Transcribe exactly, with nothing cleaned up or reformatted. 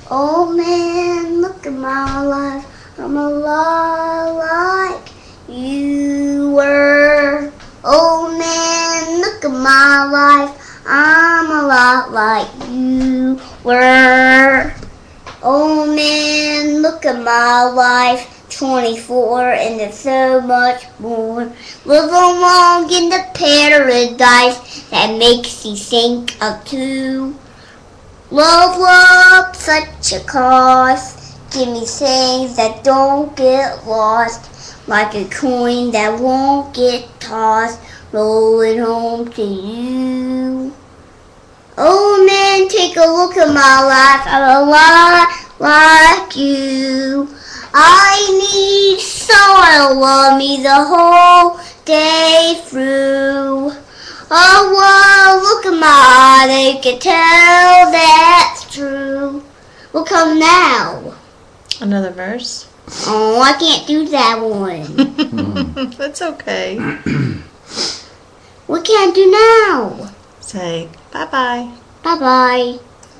Oh man, look at my life. I'm a lot like you were. Oh man, look at my life. I'm a lot like you were. Oh man, look at my life. twenty-four and there's so much more. Live along in the paradise that makes you think of two. Love, love, such a cost. Give me things that don't get lost, like a coin that won't get tossed, rolling home to you. Oh man, take a look at my life. I'm a lot like you. I need someone to love me the whole day through. Oh, wow, look at my eyes, they can tell that's true. We'll come now. Another verse? Oh, I can't do that one. That's okay. What can I do now? Say bye-bye. Bye-bye.